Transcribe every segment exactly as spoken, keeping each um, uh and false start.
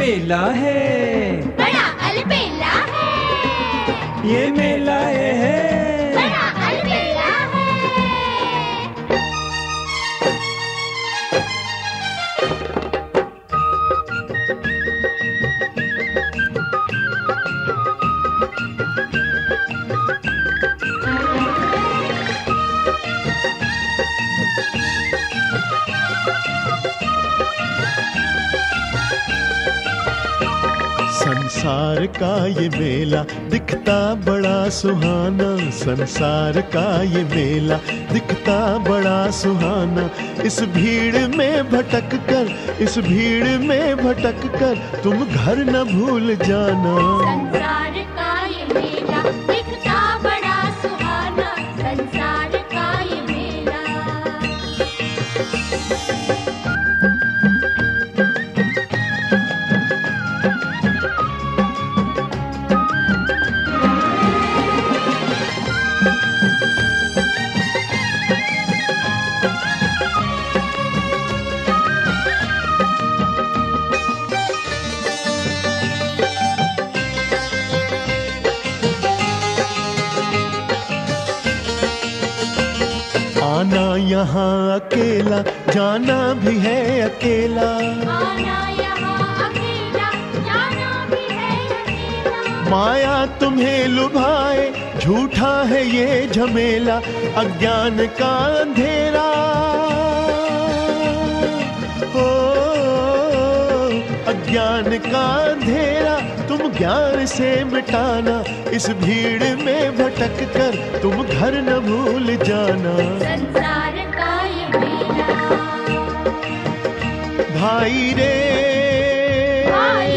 मेला है, बड़ा अलबेला है। ये मेला है, बड़ा अलबेला है। संसार का ये मेला दिखता बड़ा सुहाना, संसार का ये मेला दिखता बड़ा सुहाना। इस भीड़ में भटक कर, इस भीड़ में भटक कर तुम घर न भूल जाना। संसार का ये मेला दिखता बड़ा सुहाना, संसार का ये मेला। आना यहाँ अकेला, जाना भी है अकेला। आना यहाँ अकेला, जाना भी है अकेला। माया तुम्हें लुभाए, झूठा है ये झमेला, अज्ञान का अंधेरा। ओ अज्ञान का अंधेरा तुम ज्ञान से मिटाना। इस भीड़ में भटक कर तुम घर न भूल जाना। संसार का ये मेला। भाई रे भाई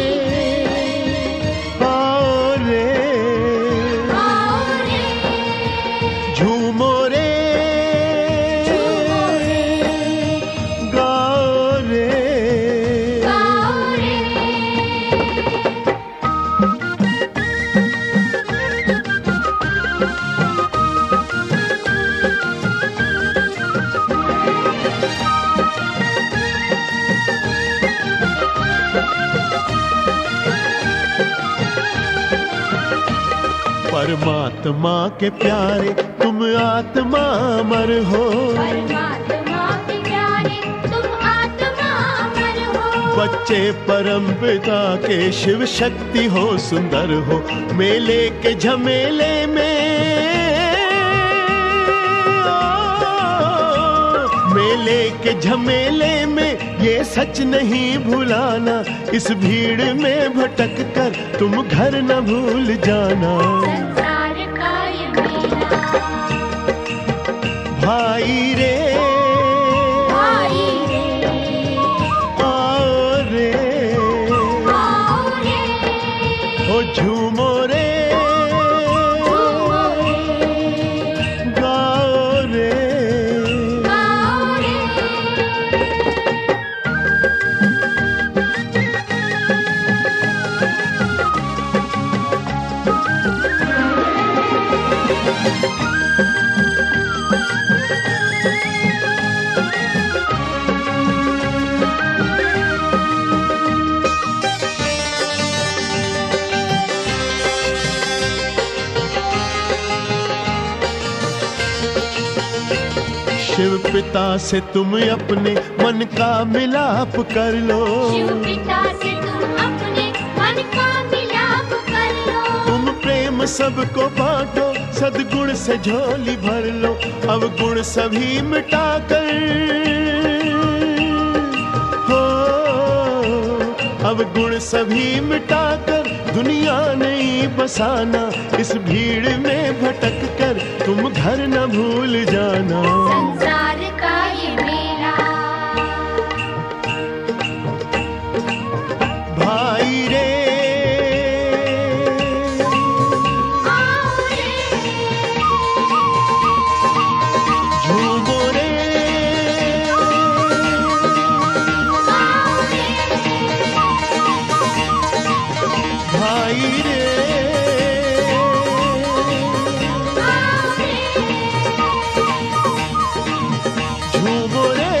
आओ रे, आओ रे, झूमो रे, झूमो रे, गाओ रे। गाओ रे। परमात्मा के प्यारे तुम आत्मा अमर हो, परमात्मा के प्यारे तुम आत्मा अमर हो। बच्चे परम पिता के शिव शक्ति हो, सुंदर हो मेले के झमेले में। मेले के झमेले में ये सच नहीं भुलाना। इस भीड़ में भटक कर तुम घर न भूल जाना। संसार का ये मेला। भाई रे भाई रे, आओ रे, आओ रे, ओ झूमो रे, झूमो रे, गाओ रे। गाओ रे। शिव पिता से तुम अपने मन का मिलाप कर लो। शिव पिता से तुम अपने मन का मिलाप कर लो। तुम प्रेम सबको बांटो, सद्गुण से झोली भर लो। अब गुण सभी मिटा कर हो, अब गुण सभी मिटा कर दुनिया नहीं बसाना। इस भीड़ में भटक कर तुम घर न भूल जाना। संसार का ये मेला। भाई रे आओ रे, झूमो रे, आओ रे, भाई रे आओ रे, झूमो रे।